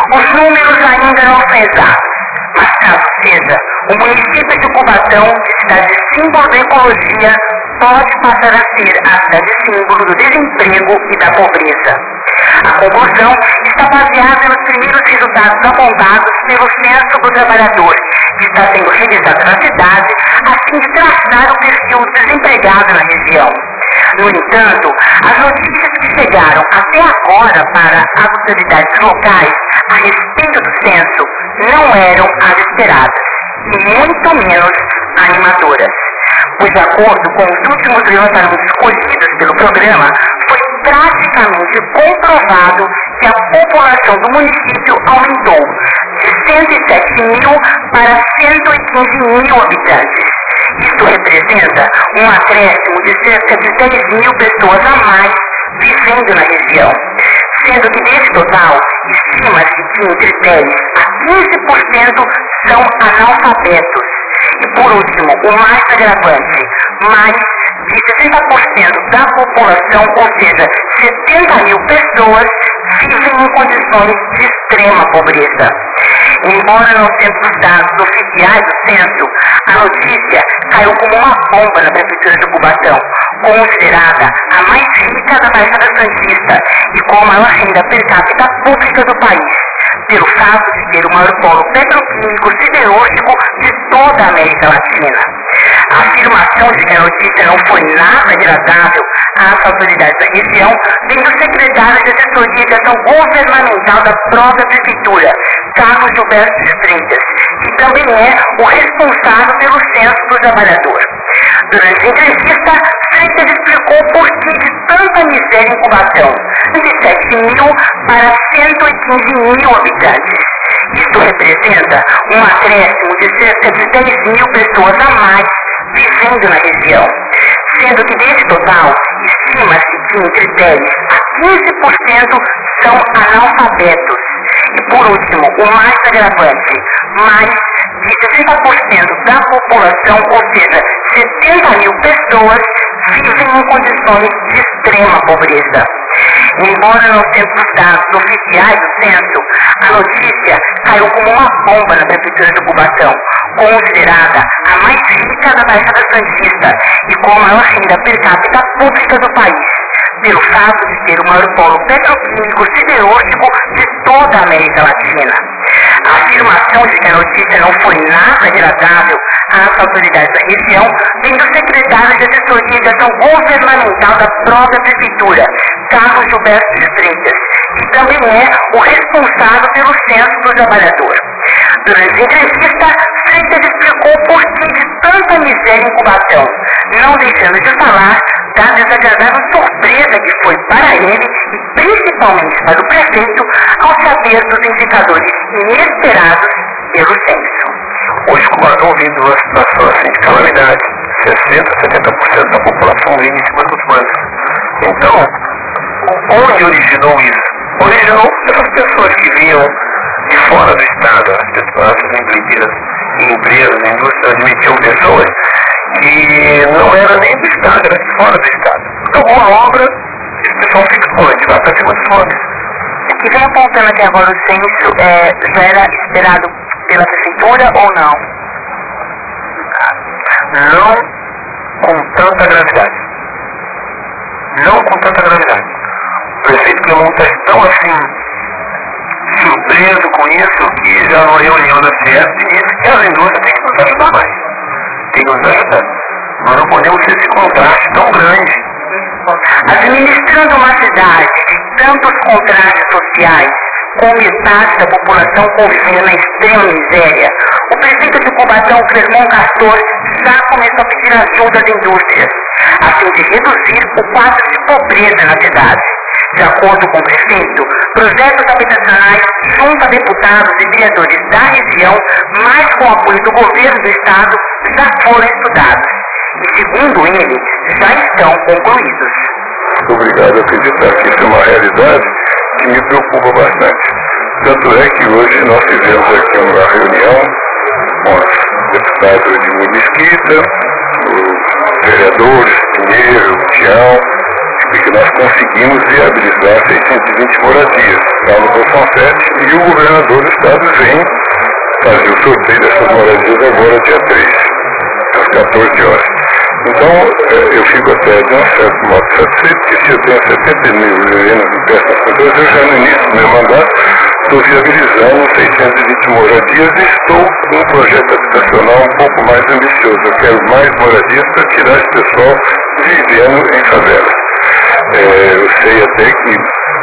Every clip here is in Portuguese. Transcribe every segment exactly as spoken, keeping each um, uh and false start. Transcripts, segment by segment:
Os números ainda não são exatos, mas caso seja, o município de Cubatão, de cidade símbolo da ecologia, pode passar a ser a cidade símbolo do desemprego e da pobreza. A conclusão está baseada nos primeiros resultados apontados pelo Censo do Trabalhador, que está sendo revisado na cidade a fim de traçar o perfil do desempregado na região. No entanto, as notícias que chegaram até agora para as autoridades locais a respeito do censo não eram as esperadas, e muito menos animadoras, pois de acordo com os últimos levantamentos colhidos pelo programa, foi praticamente comprovado que a população do município aumentou de cento e sete mil para cento e quinze mil habitantes. Isto representa um acréscimo de cerca de dez mil pessoas a mais vivendo na região, sendo que desse total, estima-se que entre dez a quinze por cento são analfabetos. E por último, o mais agravante, mais de sessenta por cento da população, ou seja, setenta mil pessoas, vivem em condições de extrema pobreza. Embora não sendo os dados oficiais do censo, a notícia caiu como uma bomba na prefeitura de Cubatão, considerada a mais rica da Baixada Santista e com a maior renda per capita pública do país, pelo fato de ter o maior polo petroquímico siderúrgico de toda a América Latina. A afirmação de que a notícia não foi nada agradável às autoridades da região vem do secretário de Assessoria de Ação Governamental da própria Prefeitura, Carlos Gilberto de Freitas, que também é o responsável pelo Censo do Trabalhador. Durante a entrevista, Freitas explicou por que de tanta miséria em Cubatão, de sete mil para cento e quinze mil habitantes. Isto representa um acréscimo de cerca de dez mil pessoas a mais vivendo na região, sendo que desse total, estima-se que entre dez a quinze por cento são analfabetos. E por último, o mais agravante, mais de sessenta por cento da população, ou seja, setenta mil pessoas, vivem em condições de extrema pobreza. Embora não sendo os dados oficiais do censo, a notícia caiu como uma bomba na prefeitura de Cubatão, considerada a mais rica da Baixada Santista e com a maior renda per capita pública do país, pelo fato de ter o maior polo petroquímico siderúrgico de toda a América Latina. A afirmação de que a notícia não foi nada agradável às autoridades da região vem do secretário de Assessoria de Ação Governamental da própria Prefeitura, Carlos Gilberto de Freitas, que também é o responsável pelo Censo do Trabalhador. Durante a entrevista, Freitas explicou por que de tanta miséria em Cubatão, não deixando de falar da desagradável surpresa que foi para ele e principalmente para o prefeito ao saber dos indicadores inesperados pelo censo. Hoje Cubatão vive uma situação assim de calamidade. sessenta, setenta por cento da população vive em cima dos bancos. Então, onde originou isso? Originou essas pessoas que vinham de fora do Estado, as pessoas, as empresas, empresas, indústrias, admitiam pessoas que não era nem do Estado, era de fora do Estado. Alguma obra, esse pessoal fixou, a gente vai para cima dos nomes. O que vem apontando até agora o censo é, já era esperado pela prefeitura ou não? Não com tanta gravidade. Não com tanta gravidade. O prefeito Clemão está tão assim, surpreso com isso, que já numa reunião da Fiesp disse que as indústrias têm que nos ajudar mais. Tem que nos ajudar. Nós não podemos ter esse contraste tão grande. Administrando uma cidade de tantos contrastes sociais, com metade da população convivendo na extrema miséria, o prefeito de Cubatão, Clermont Castor, já começou a pedir ajuda às indústrias, a fim de reduzir o quadro de pobreza na cidade. De acordo com o prefeito, projetos habitacionais junto a deputados e vereadores da região, mais com o apoio do governo do estado, já foram estudados. E segundo ele, já estão concluídos. Obrigado a acreditar que isso é uma realidade que me preocupa bastante. Tanto é que hoje nós fizemos aqui uma reunião com os deputados de Mesquita, os vereadores, Pinheiro, Tião, e que nós conseguimos viabilizar seiscentas e vinte moradias lá no Bolsão sete, e o governador do estado vem fazer o sorteio dessas moradias agora, dia três, às quatorze horas. Então, eu fico até de um certo modo satisfeito, porque se eu tenho setenta mil vivendas em prestações, eu já no início do meu mandato estou viabilizando seiscentas e vinte moradias e estou com um projeto habitacional um pouco mais ambicioso. Eu quero mais moradias para tirar esse pessoal vivendo em favelas. É, eu sei até que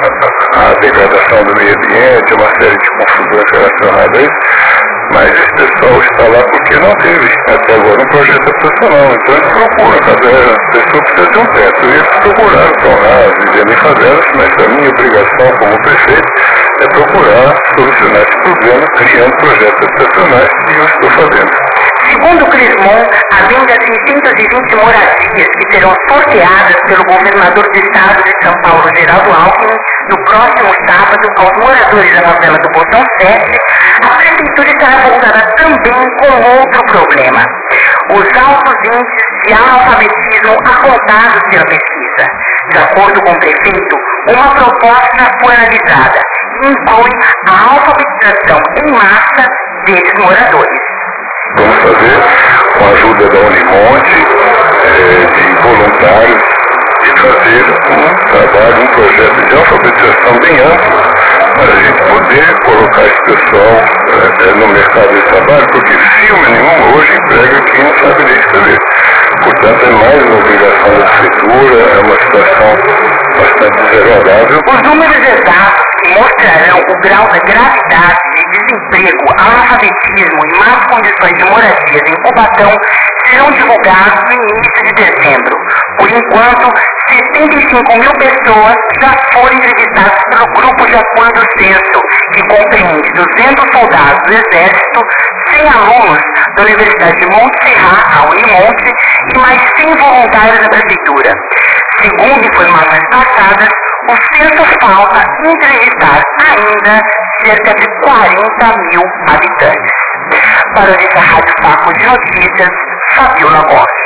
a, a degradação do meio ambiente, uma série de confusões relacionadas a isso, mas esse pessoal está lá porque não teve até agora um projeto habitacional. Então eles procuram favelas, a pessoa precisa de um teto. E eles procuraram, estão lá vivendo em favelas, mas a minha obrigação como prefeito é procurar solucionar esse problema, criando projetos habitacionais, e eu estou fazendo. Segundo o Crismon, além das seiscentas e vinte moradias que serão sorteadas pelo governador do estado de São Paulo, Geraldo Alckmin, no próximo sábado aos moradores da favela do Bolsão sete, a prefeitura estará voltada também com outro problema: os altos índices de analfabetismo apontados pela pesquisa. De acordo com o prefeito, uma proposta foi analisada e inclui a alfabetização em massa desses moradores. Vamos fazer, com a ajuda da Unimonte, é, de voluntários, e fazer um trabalho, um projeto de alfabetização bem amplo, para a gente poder colocar esse pessoal é, no mercado de trabalho, porque filme nenhum hoje emprega quem não sabe ler e escrever. Portanto, é mais uma obrigação da prefeitura, é uma situação bastante desagradável. Os números exatos que mostrarão o grau da gravidade de desemprego, analfabetismo e más condições de moradias em Cubatão serão divulgados no início de dezembro. Por enquanto, setenta e cinco mil pessoas já foram entrevistadas pelo Grupo de Apoio do Censo, que compreende duzentos soldados do Exército, cem alunos da Universidade de Monte Serra, a Unimonte, e mais cem voluntários da Prefeitura. Segundo informações passadas, o censo falta entrevistar ainda cerca de quarenta mil habitantes. Para a Rádio Faco de Notícias, Fabiola Gomes.